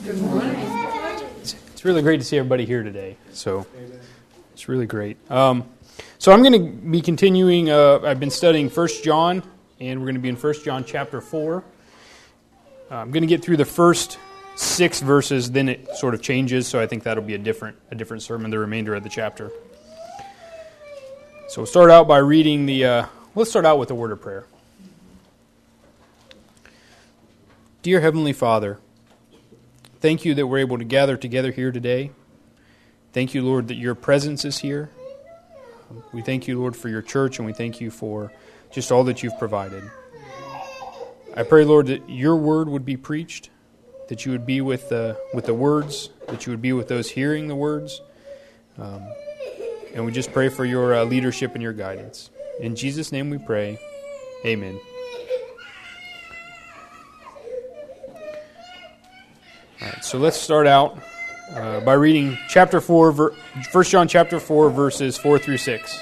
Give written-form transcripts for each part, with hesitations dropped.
Good morning. It's really great to see everybody here today. So it's really great. So I'm going to be continuing. I've been studying 1 John, and we're going to be in 1 John chapter 4. I'm going to get through the first 6 verses, then it sort of changes, so I think that'll be a different sermon, the remainder of the chapter. So we'll start out by reading let's start out with a word of prayer. Dear Heavenly Father, thank you that we're able to gather together here today. Thank you, Lord, that your presence is here. We thank you, Lord, for your church, and we thank you for just all that you've provided. I pray, Lord, that your word would be preached, that you would be with the words, that you would be with those hearing the words. And we just pray for your leadership and your guidance. In Jesus' name we pray. Amen. All right, so let's start out by reading chapter 4, 1 John chapter 4, verses 4 through 6.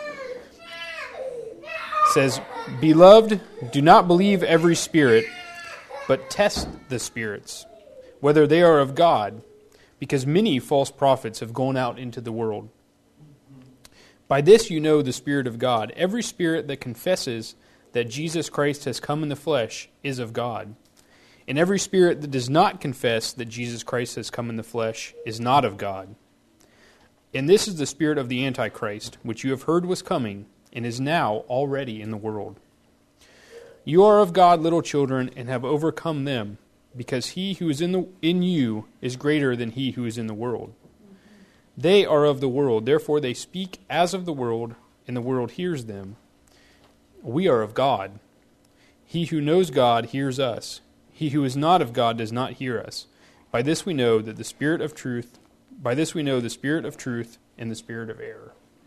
It says, "Beloved, do not believe every spirit, but test the spirits, whether they are of God, because many false prophets have gone out into the world. By this you know the Spirit of God. Every spirit that confesses that Jesus Christ has come in the flesh is of God. And every spirit that does not confess that Jesus Christ has come in the flesh is not of God. And this is the spirit of the Antichrist, which you have heard was coming, and is now already in the world. You are of God, little children, and have overcome them, because he who is in you is greater than he who is in the world. They are of the world, therefore they speak as of the world, and the world hears them. We are of God. He who knows God hears us. He who is not of God does not hear us. By this we know the spirit of truth and the spirit of error."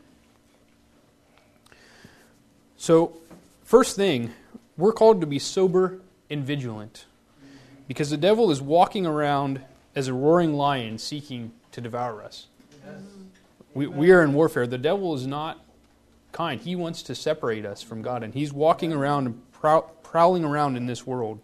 So, first thing, we're called to be sober and vigilant, because the devil is walking around as a roaring lion seeking to devour us. We are in warfare. The devil is not kind. He wants to separate us from God, and he's walking around and prowling around in this world.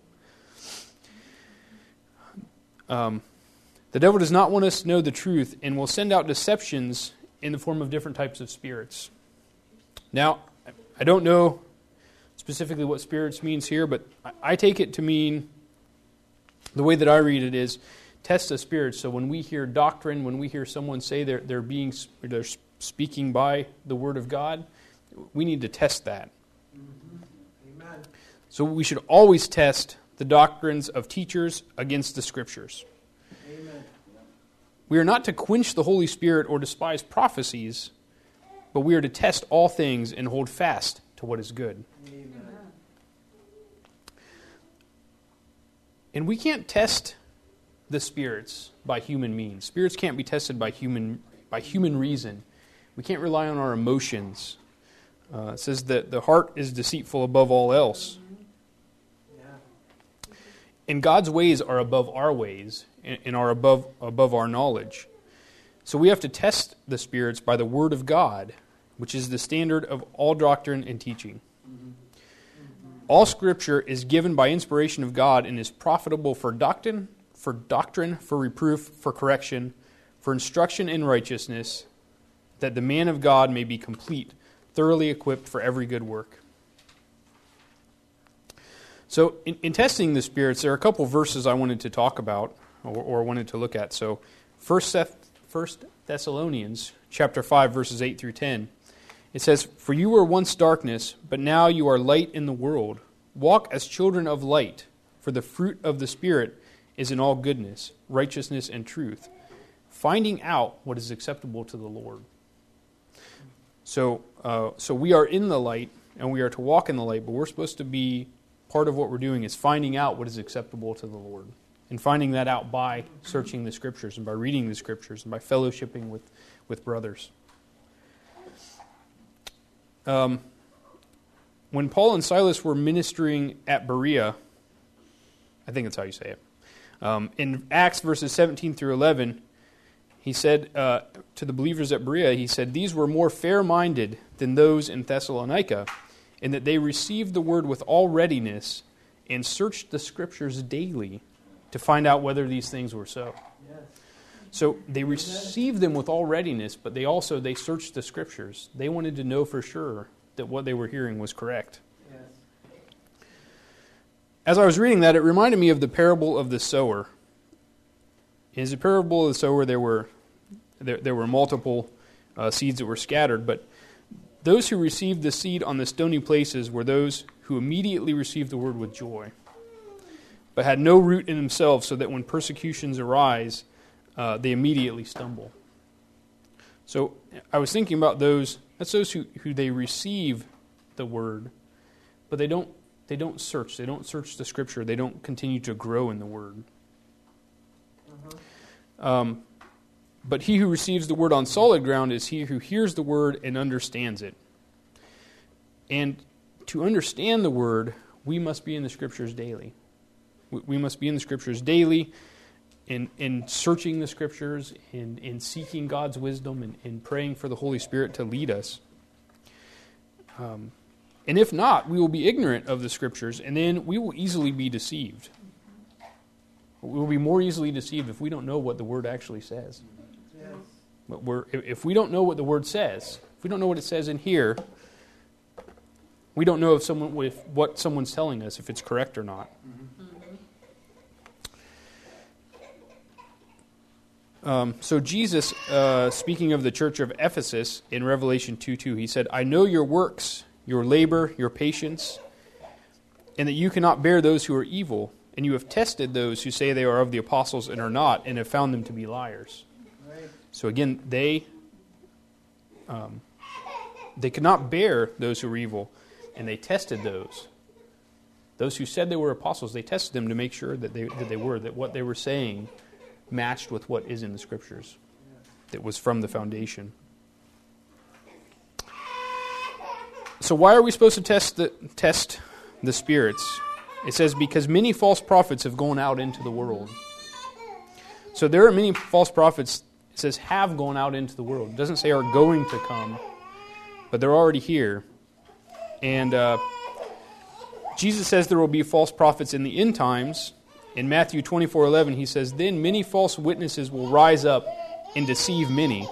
The devil does not want us to know the truth and will send out deceptions in the form of different types of spirits. Now, I don't know specifically what spirits means here, but I take it to mean, the way that I read it is, test the spirits. So when we hear doctrine, when we hear someone say they're speaking by the Word of God, we need to test that. Mm-hmm. Amen. So we should always test the doctrines of teachers against the Scriptures. Amen. We are not to quench the Holy Spirit or despise prophecies, but we are to test all things and hold fast to what is good. Amen. And we can't test the spirits by human means. Spirits can't be tested by human reason. We can't rely on our emotions. It says that the heart is deceitful above all else. And God's ways are above our ways and are above our knowledge. So we have to test the spirits by the Word of God, which is the standard of all doctrine and teaching. All Scripture is given by inspiration of God and is profitable for doctrine, for reproof, for correction, for instruction in righteousness, that the man of God may be complete, thoroughly equipped for every good work. So, in testing the spirits, there are a couple verses I wanted to talk about, or wanted to look at. So, 1 Thessalonians chapter 5, verses 8 through 10. It says, "For you were once darkness, but now you are light in the world. Walk as children of light, for the fruit of the Spirit is in all goodness, righteousness, and truth, finding out what is acceptable to the Lord." So we are in the light, and we are to walk in the light, but we're supposed to be, part of what we're doing is finding out what is acceptable to the Lord, and finding that out by searching the Scriptures, and by reading the Scriptures, and by fellowshipping with brothers. When Paul and Silas were ministering at Berea, I think that's how you say it, in Acts verses 17 through 11, he said to the believers at Berea, he said, "These were more fair-minded than those in Thessalonica, in that they received the word with all readiness and searched the Scriptures daily to find out whether these things were so. So they received them with all readiness, but they searched the Scriptures. They wanted to know for sure that what they were hearing was correct. Yes. As I was reading that, it reminded me of the parable of the sower. In the parable of the sower, there were multiple seeds that were scattered, but those who received the seed on the stony places were those who immediately received the word with joy, but had no root in themselves, so that when persecutions arise, they immediately stumble. So I was thinking about those. That's those who they receive the word, but they don't search. They don't search the Scripture. They don't continue to grow in the word. But he who receives the word on solid ground is he who hears the word and understands it. And to understand the word, we must be in the Scriptures daily. We must be in the Scriptures daily, in searching the Scriptures, in seeking God's wisdom, and praying for the Holy Spirit to lead us. And if not, we will be ignorant of the Scriptures, and then we will easily be deceived. We will be more easily deceived if we don't know what the Word actually says. Yes. But if we don't know what the Word says, if we don't know what it says in here, we don't know if what someone's telling us, if it's correct or not. So Jesus, speaking of the church of Ephesus in Revelation 2:2, he said, "I know your works, your labor, your patience, and that you cannot bear those who are evil. And you have tested those who say they are of the apostles and are not, and have found them to be liars." Right. So again, they could not bear those who were evil, and they tested those. Those who said they were apostles, they tested them to make sure that that what they were saying matched with what is in the Scriptures. That was from the foundation. So why are we supposed to test the spirits? It says, because many false prophets have gone out into the world. So there are many false prophets, it says, have gone out into the world. It doesn't say are going to come, but they're already here. And Jesus says there will be false prophets in the end times. In Matthew 24:11, he says, "Then many false witnesses will rise up and deceive many."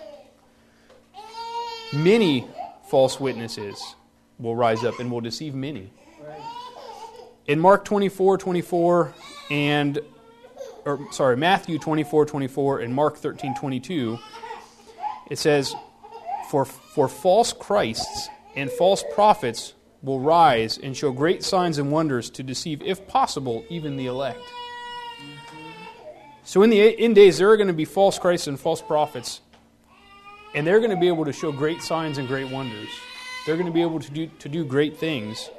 Many false witnesses will rise up and will deceive many. In Mark 24:24 Matthew 24:24 and Mark 13:22, it says, For false Christs and false prophets will rise and show great signs and wonders to deceive, if possible, even the elect. So in the end days, there are going to be false Christs and false prophets, and they're going to be able to show great signs and great wonders. They're going to be able to do great things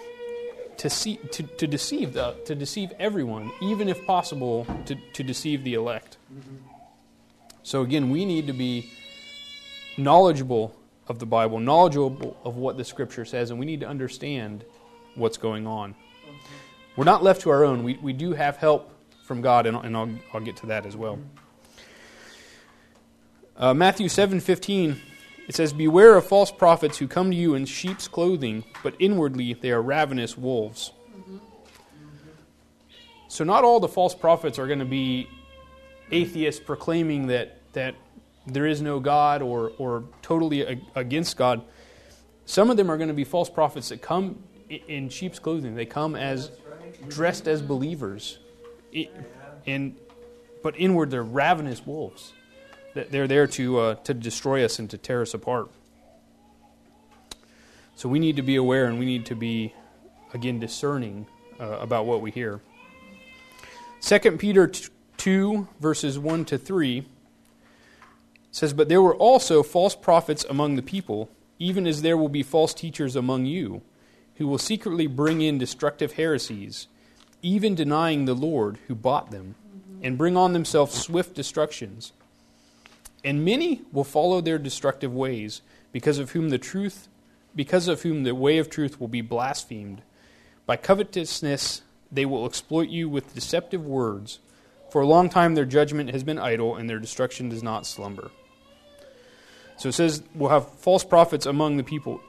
to deceive everyone, even if possible, to deceive the elect. So again, we need to be knowledgeable of the Bible, knowledgeable of what the Scripture says, and we need to understand what's going on. We're not left to our own. We do have help from God, and I'll get to that as well. Matthew 7:15, it says, "Beware of false prophets who come to you in sheep's clothing, but inwardly they are ravenous wolves." So not all the false prophets are going to be atheists proclaiming that there is no God or totally against God. Some of them are going to be false prophets that come in sheep's clothing. They come as dressed as believers, but inward they're ravenous wolves. They're there to destroy us and to tear us apart. So we need to be aware, and we need to be, again, discerning about what we hear. 2 Peter 2, verses 1 to 3 says, "But there were also false prophets among the people, even as there will be false teachers among you, who will secretly bring in destructive heresies, even denying the Lord who bought them, and bring on themselves swift destructions. And many will follow their destructive ways, because of whom the way of truth will be blasphemed. By covetousness they will exploit you with deceptive words. For a long time their judgment has been idle, and their destruction does not slumber." So it says we'll have false prophets among the people.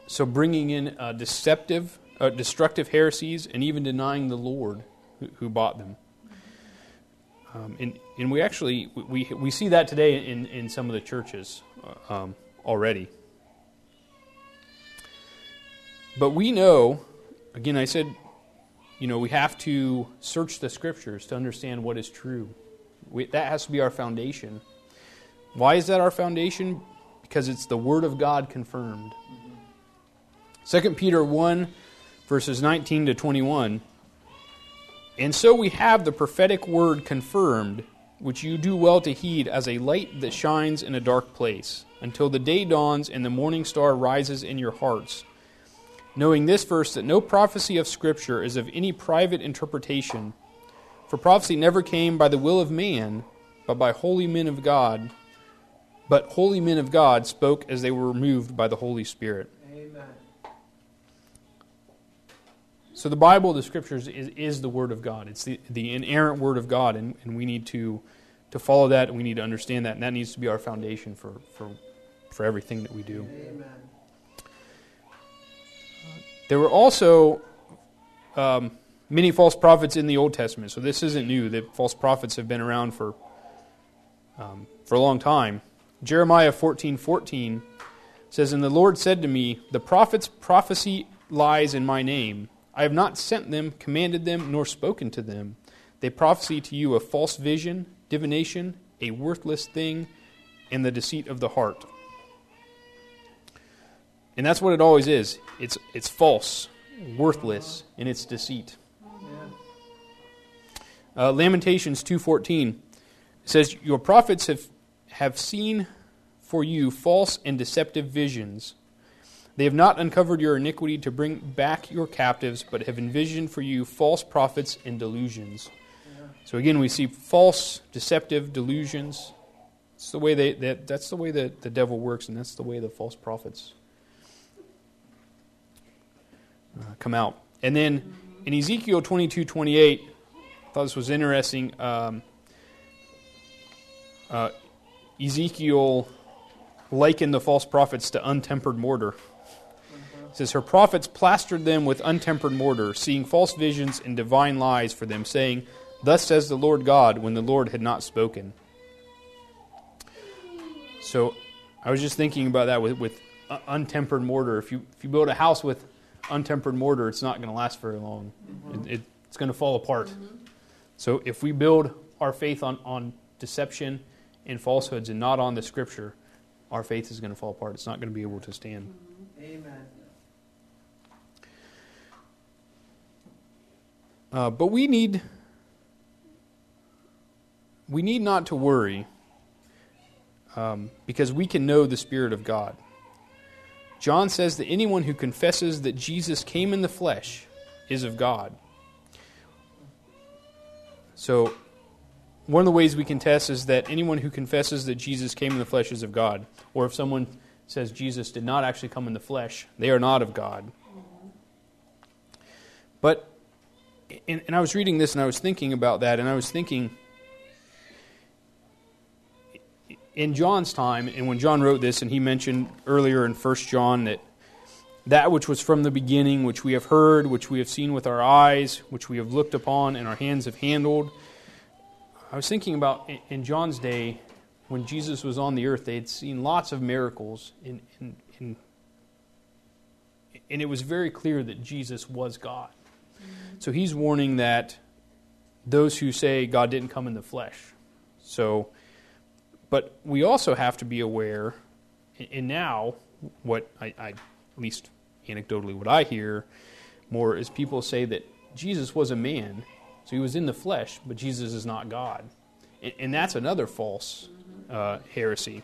So bringing in destructive heresies, and even denying the Lord who bought them. And we actually we see that today in some of the churches already. But we know, again, I said, we have to search the Scriptures to understand what is true. That has to be our foundation. Why is that our foundation? Because it's the Word of God confirmed. 2 Peter 1, verses 19 to 21. And so we have the prophetic word confirmed, which you do well to heed as a light that shines in a dark place, until the day dawns and the morning star rises in your hearts. Knowing this first, that no prophecy of Scripture is of any private interpretation, for prophecy never came by the will of man, but by holy men of God. But holy men of God spoke as they were moved by the Holy Spirit. Amen. So the Bible, the Scriptures, is the Word of God. It's the inerrant Word of God, and we need to follow that, and we need to understand that, and that needs to be our foundation for everything that we do. Amen. There were also many false prophets in the Old Testament, so this isn't new. The false prophets have been around for a long time. Jeremiah 14:14 says, "And the Lord said to me, the prophets prophesy lies in my name. I have not sent them, commanded them, nor spoken to them. They prophesy to you a false vision, divination, a worthless thing, and the deceit of the heart." And that's what it always is. It's false, worthless, and it's deceit. Lamentations 2:14 says, "Your prophets have seen for you false and deceptive visions. They have not uncovered your iniquity to bring back your captives, but have envisioned for you false prophets and delusions." Yeah. So again, we see false, deceptive delusions. It's the way that's the way that the devil works, and that's the way the false prophets come out. And then in Ezekiel 22:28, I thought this was interesting. Ezekiel likened the false prophets to untempered mortar. It says, "Her prophets plastered them with untempered mortar, seeing false visions and divine lies for them, saying, 'Thus says the Lord God,' when the Lord had not spoken." So I was just thinking about that with untempered mortar. If you build a house with untempered mortar, it's not going to last very long. It's going to fall apart. So if we build our faith on deception and falsehoods and not on the Scripture, our faith is going to fall apart. It's not going to be able to stand. Amen. But we need not to worry because we can know the Spirit of God. John says that anyone who confesses that Jesus came in the flesh is of God. So one of the ways we can test is that anyone who confesses that Jesus came in the flesh is of God. Or if someone says Jesus did not actually come in the flesh, they are not of God. But, and I was reading this and I was thinking about that, and I was thinking, in John's time, and when John wrote this, and he mentioned earlier in 1 John that which was from the beginning, which we have heard, which we have seen with our eyes, which we have looked upon, and our hands have handled. I was thinking about in John's day, when Jesus was on the earth, they had seen lots of miracles, and it was very clear that Jesus was God. Mm-hmm. So he's warning that those who say God didn't come in the flesh. But we also have to be aware, and now what I at least anecdotally what I hear more is people say that Jesus was a man, so he was in the flesh, but Jesus is not God. And that's another false heresy.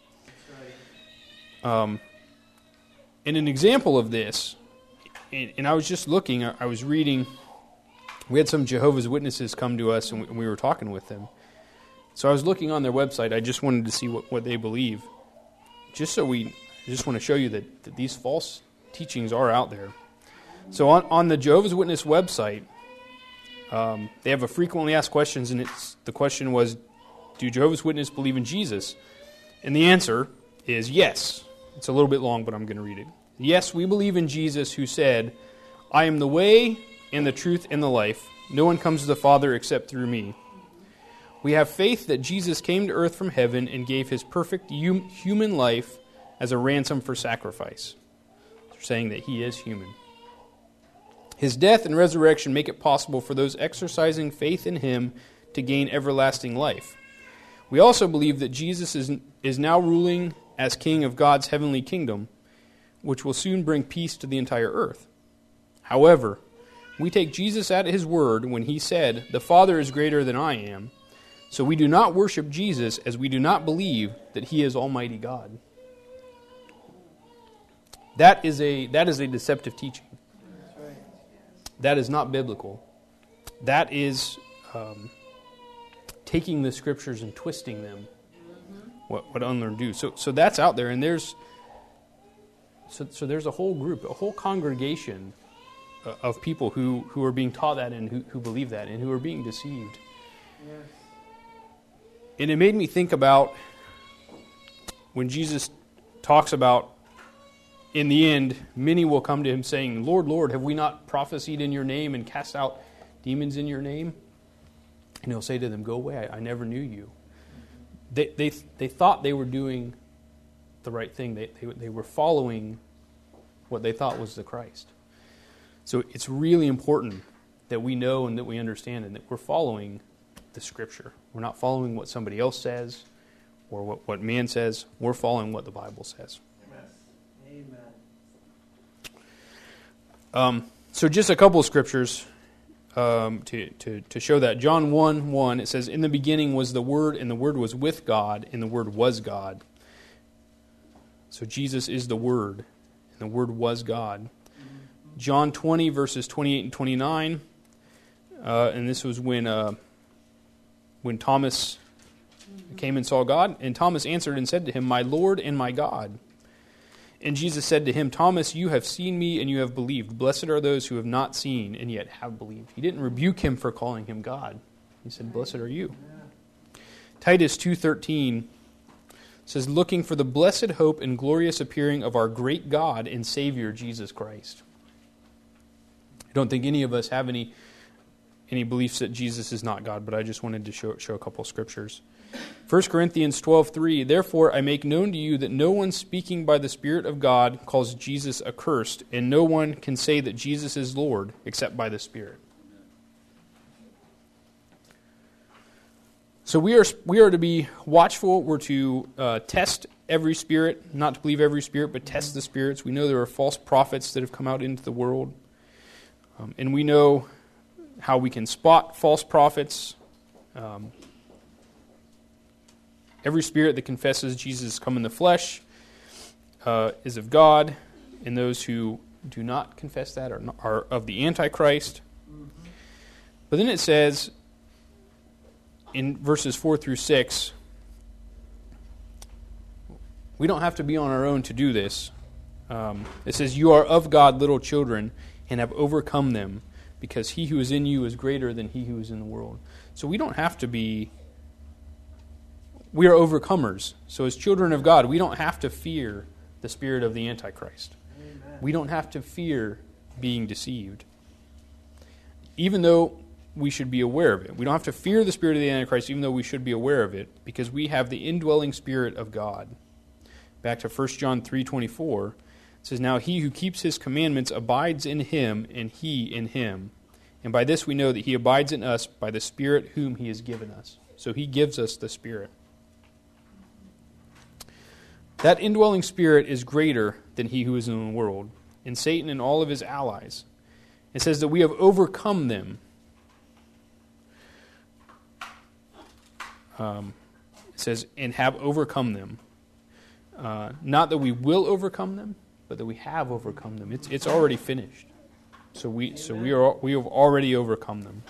And an example of this, and I was just looking, I was reading, we had some Jehovah's Witnesses come to us, and we were talking with them. So I was looking on their website. I just wanted to see what they believe. I just want to show you that these false teachings are out there. So on the Jehovah's Witness website, they have a frequently asked questions, and the question was, do Jehovah's Witnesses believe in Jesus? And the answer is yes. It's a little bit long, but I'm going to read it. Yes, we believe in Jesus who said, I am the way and the truth and the life. No one comes to the Father except through me. We have faith that Jesus came to earth from heaven and gave his perfect human life as a ransom for sacrifice. They're saying that he is human. His death and resurrection make it possible for those exercising faith in him to gain everlasting life. We also believe that Jesus is now ruling as king of God's heavenly kingdom, which will soon bring peace to the entire earth. However, we take Jesus at his word when he said, the Father is greater than I am, so we do not worship Jesus as we do not believe that he is Almighty God. That is a deceptive teaching. That is not biblical. That is taking the Scriptures and twisting them. What unlearned do. So that's out there, and there's a whole group, a whole congregation of people who are being taught that and who believe that and who are being deceived. Yes. And it made me think about when Jesus talks about, in the end, many will come to him saying, Lord, Lord, have we not prophesied in your name and cast out demons in your name? And he'll say to them, go away, I never knew you. They thought they were doing the right thing. They were following what they thought was the Christ. So it's really important that we know and that we understand and that we're following the Scripture. We're not following what somebody else says or what man says. We're following what the Bible says. Amen. So just a couple of scriptures to show that. John 1:1, it says, in the beginning was the Word, and the Word was with God, and the Word was God. So Jesus is the Word, and the Word was God. John 20, verses 28 and 29, and this was when Thomas came and saw God, and Thomas answered and said to him, my Lord and my God. And Jesus said to him, Thomas, you have seen me and you have believed. Blessed are those who have not seen and yet have believed. He didn't rebuke him for calling him God. He said, blessed are you. Titus 2:13 says, looking for the blessed hope and glorious appearing of our great God and Savior, Jesus Christ. I don't think any of us have any beliefs that Jesus is not God, but I just wanted to show a couple of scriptures. 1 Corinthians 12:3, therefore I make known to you that no one speaking by the Spirit of God calls Jesus accursed, and no one can say that Jesus is Lord except by the Spirit. So we are to be watchful. We're to test every spirit, not to believe every spirit, but test the spirits. We know there are false prophets that have come out into the world, and we know how we can spot false prophets. Every spirit that confesses Jesus has come in the flesh is of God, and those who do not confess that are of the Antichrist. Mm-hmm. But then it says in verses 4 through 6, we don't have to be on our own to do this. It says, you are of God, little children, and have overcome them, because he who is in you is greater than he who is in the world. So we don't have to be... We are overcomers. So as children of God, we don't have to fear the spirit of the Antichrist. Amen. We don't have to fear being deceived. Even though we should be aware of it. We don't have to fear the spirit of the Antichrist, even though we should be aware of it, because we have the indwelling Spirit of God. Back to 1 John 3:24, it says, now he who keeps his commandments abides in him, and he in him. And by this we know that he abides in us by the Spirit whom he has given us. So he gives us the Spirit. That indwelling Spirit is greater than he who is in the world, and Satan and all of his allies. It says that we have overcome them. It says, and have overcome them. Not that we will overcome them, but that we have overcome them. It's already finished. So we have already overcome them.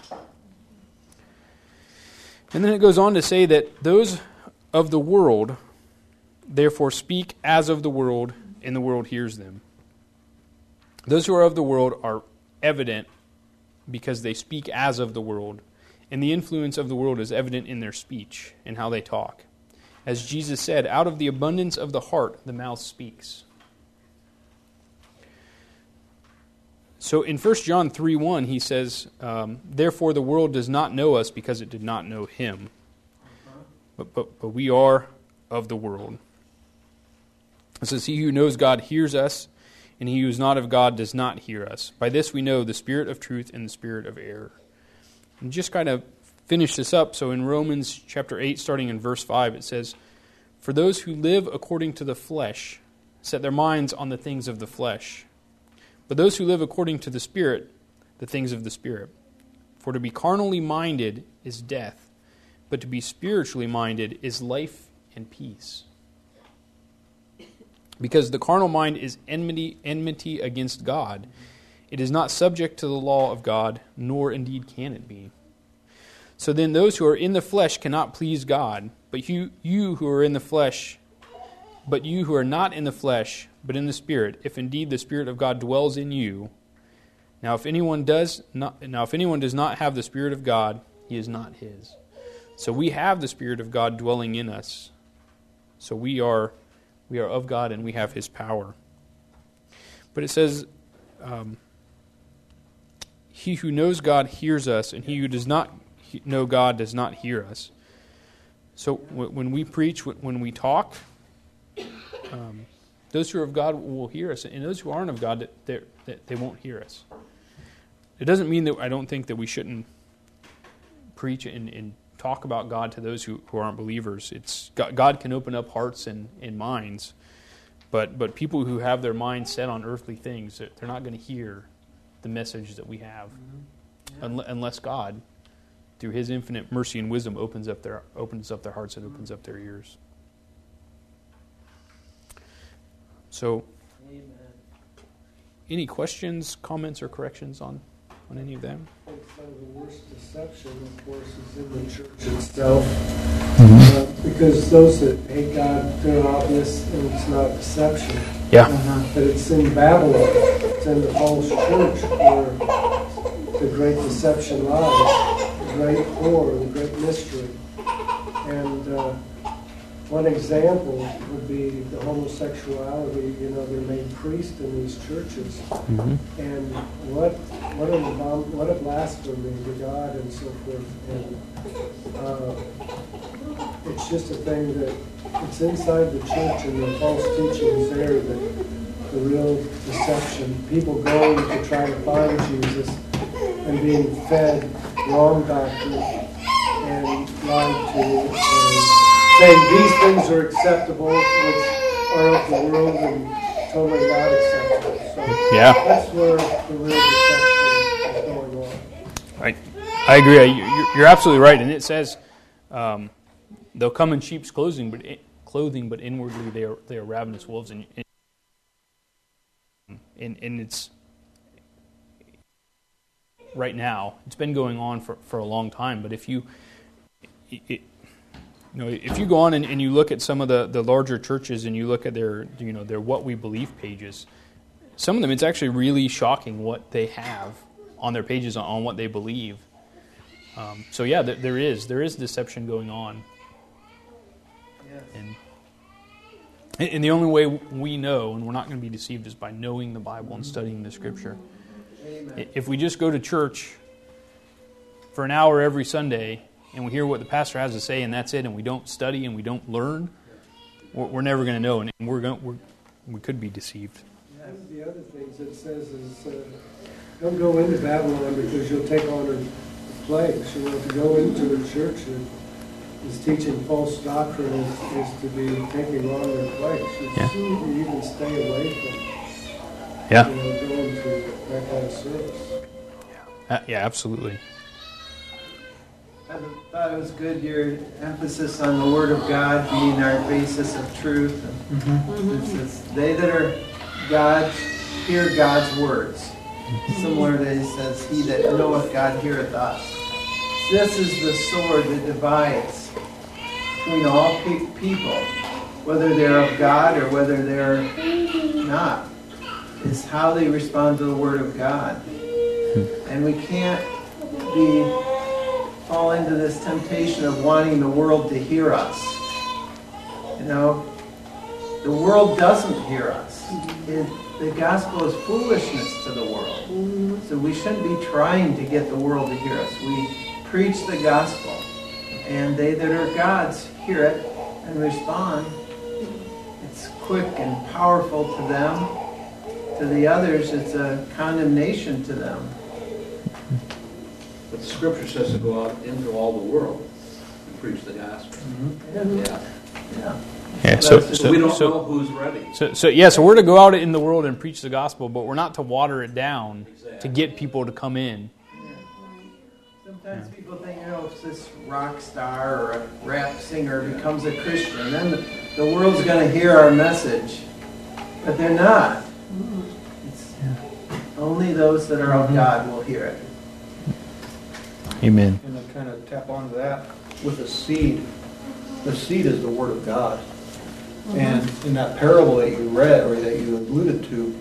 And then it goes on to say that those of the world therefore speak as of the world, and the world hears them. Those who are of the world are evident because they speak as of the world, and the influence of the world is evident in their speech and how they talk. As Jesus said, out of the abundance of the heart, the mouth speaks. So in 1 John 3:1, he says, therefore the world does not know us because it did not know him. But we are of the world. It says, he who knows God hears us, and he who is not of God does not hear us. By this we know the spirit of truth and the spirit of error. And just kind of finish this up. So in Romans chapter 8, starting in verse 5, it says, for those who live according to the flesh set their minds on the things of the flesh. But those who live according to the Spirit, the things of the Spirit. For to be carnally minded is death, but to be spiritually minded is life and peace. Because the carnal mind is enmity against God. It is not subject to the law of God, nor indeed can it be. So then those who are in the flesh cannot please God, but you who are in the flesh, but you who are not in the flesh, but in the Spirit, if indeed the Spirit of God dwells in you. Now if anyone does not have the Spirit of God, he is not his. So we have the Spirit of God dwelling in us. So we are of God and we have his power. But it says, he who knows God hears us, and he who does not know God does not hear us. So when we preach, when we talk, those who are of God will hear us, and those who aren't of God, that they won't hear us. It doesn't mean that I don't think that we shouldn't preach and talk about God to those who aren't believers. It's God can open up hearts and minds, but people who have their minds set on earthly things, they're not going to hear the message that we have, unless God, through his infinite mercy and wisdom, opens up their hearts and opens up their ears. So, any questions, comments, or corrections on any of them? I think some of the worst deception, of course, is in the church itself. Because those that hate God, they're obvious, and it's not deception. Yeah. But it's in Babylon, it's in the false church where the great deception lies, the great horror, the great mystery. And one example would be the homosexuality. They're made priest in these churches. Mm-hmm. And what a blasphemy to God and so forth. And it's just a thing that it's inside the church, and the false teaching is there, that the real deception, people going to try to find Jesus and being fed wrong doctrine and lied to, and saying these things are acceptable, which are of the world and totally not acceptable. So that's where the real deception is going on. I agree. You're absolutely right. And it says they'll come in sheep's clothing, but inwardly they are ravenous wolves. And it's right now. It's been going on for a long time. But if you go on and you look at some of the larger churches and you look at their What We Believe pages, some of them, it's actually really shocking what they have on their pages on what they believe. So yeah, there is deception going on. Yes. And the only way we know, and we're not going to be deceived, is by knowing the Bible and studying the Scripture. Amen. If we just go to church for an hour every Sunday and we hear what the pastor has to say, and that's it, and we don't study and we don't learn, we're never going to know, and we could be deceived. Yeah, the other things it says is, don't go into Babylon because you'll take on her plagues. To go into the church that is teaching false doctrine is to be taking on their plagues. You even stay away from going to that kind of service. Yeah, absolutely. I thought it was good, your emphasis on the Word of God being our basis of truth. It says, they that are God's hear God's words. Similar to, it says, he that knoweth God heareth us. This is the sword that divides between all people, whether they're of God or whether they're not. Is how they respond to the Word of God. And we can't fall into this temptation of wanting the world to hear us. the world doesn't hear us. The gospel is foolishness to the world. So we shouldn't be trying to get the world to hear us. We preach the gospel, and they that are God's hear it and respond. It's quick and powerful to them. To the others, it's a condemnation to them. But the scripture says to go out into all the world and preach the gospel. Yeah. Yeah, So we don't know who's ready. So we're to go out in the world and preach the gospel, but we're not to water it down to get people to come in. Sometimes people think, if this rock star or a rap singer becomes a Christian, then the world's going to hear our message. But they're not. It's only those that are of God will hear it. Amen. And to kind of tap onto that with the seed is the Word of God. And in that parable that you read, or that you alluded to,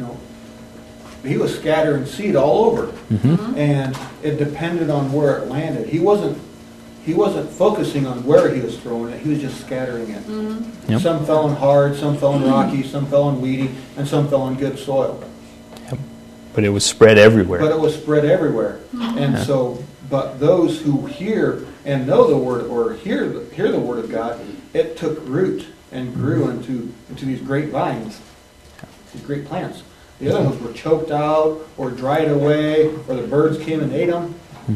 he was scattering seed all over. And it depended on where it landed. He wasn't focusing on where he was throwing it, he was just scattering it. Yep. Some fell in hard, some fell in rocky, some fell in weedy, and some fell in good soil. Yep. But it was spread everywhere. And so, but those who hear and know the word, or hear the word of God, it took root and grew into these great vines, these great plants. The other ones were choked out or dried away, or the birds came and ate them.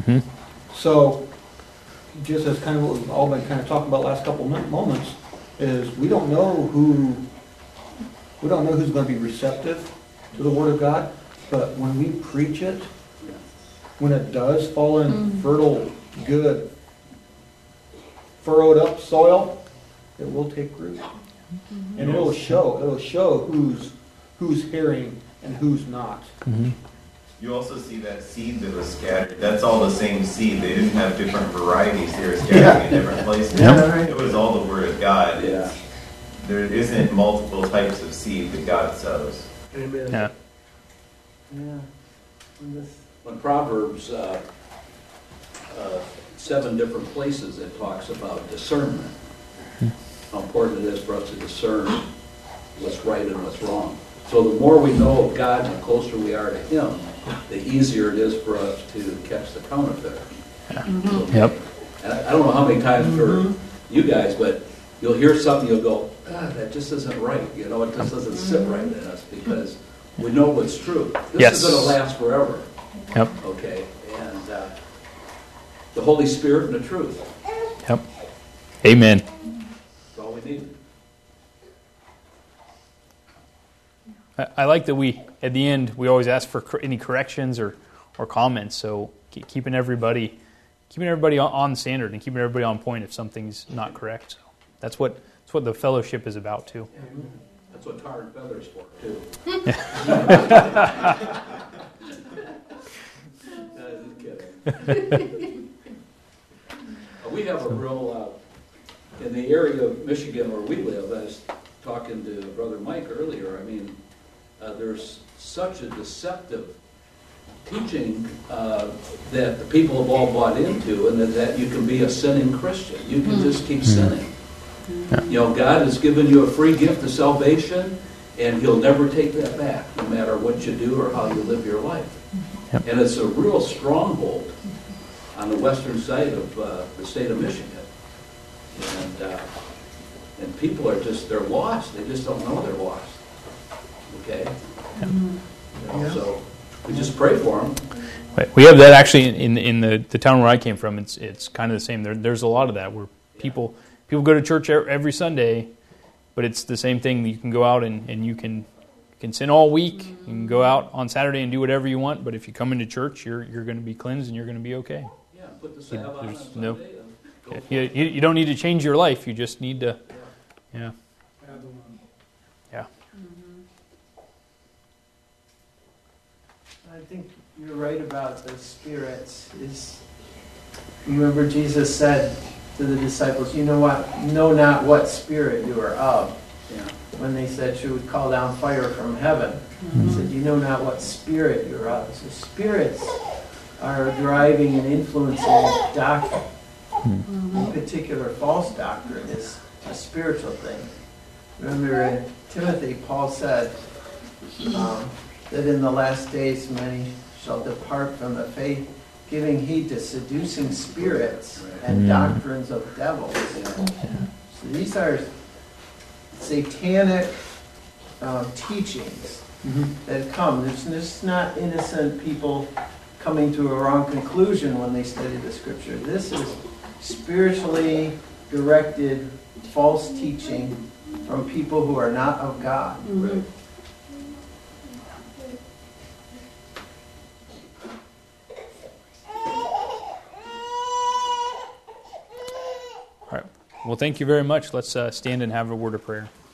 So, just as kind of what we've all been kind of talking about last couple moments, is we don't know who's going to be receptive to the Word of God, but when we preach it, when it does fall in fertile, good, furrowed up soil, it will take root. And it'll show who's hearing and who's not. You also see that seed that was scattered. That's all the same seed. They didn't have different varieties. They were scattered in different places. It was all the Word of God. There isn't multiple types of seed that God sows. Amen. Yeah. When Proverbs, 7 different places, it talks about discernment. How important it is for us to discern what's right and what's wrong. So the more we know of God and the closer we are to Him, the easier it is for us to catch the counterfeiter. Yep. And I don't know how many times for you guys, but you'll hear something, you'll go, that just isn't right. It just doesn't sit right in us because we know what's true. This is going to last forever. Yep. Okay, and the Holy Spirit and the truth. Yep. Amen. That's all we need. I like that at the end, we always ask for any corrections or comments. So keeping everybody on the standard and keeping everybody on point if something's not correct. So that's what the fellowship is about too. That's what tar and feathers for too. We have a real in the area of Michigan where we live. I was talking to Brother Mike earlier. I mean, there's such a deceptive teaching that the people have all bought into, and that you can be a sinning Christian. You can just keep sinning. God has given you a free gift of salvation, and He'll never take that back, no matter what you do or how you live your life. Yep. And it's a real stronghold on the western side of the state of Michigan. And people are they're lost. They just don't know they're lost. Okay? So we just pray for them. We have that actually in the town where I came from. It's kind of the same. There's a lot of that where people go to church every Sunday, but it's the same thing. You can go out and you can sin all week. You can go out on Saturday and do whatever you want, but if you come into church, you're going to be cleansed and you're going to be okay. Yeah, put the salve on Sunday. You don't need to change your life. You just need to, yeah. I think you're right about the spirits. Remember Jesus said to the disciples, know not what spirit you are of. Yeah. When they said she would call down fire from heaven. He said, you know not what spirit you're of. So spirits are driving and influencing doctrine. In particular, false doctrine is a spiritual thing. Remember in Timothy, Paul said that in the last days many shall depart from the faith, giving heed to seducing spirits and doctrines of devils. So these are satanic teachings that come. It's not innocent people coming to a wrong conclusion when they study the Scripture. This is spiritually directed false teaching from people who are not of God. Right. All right. Well, thank you very much. Let's stand and have a word of prayer.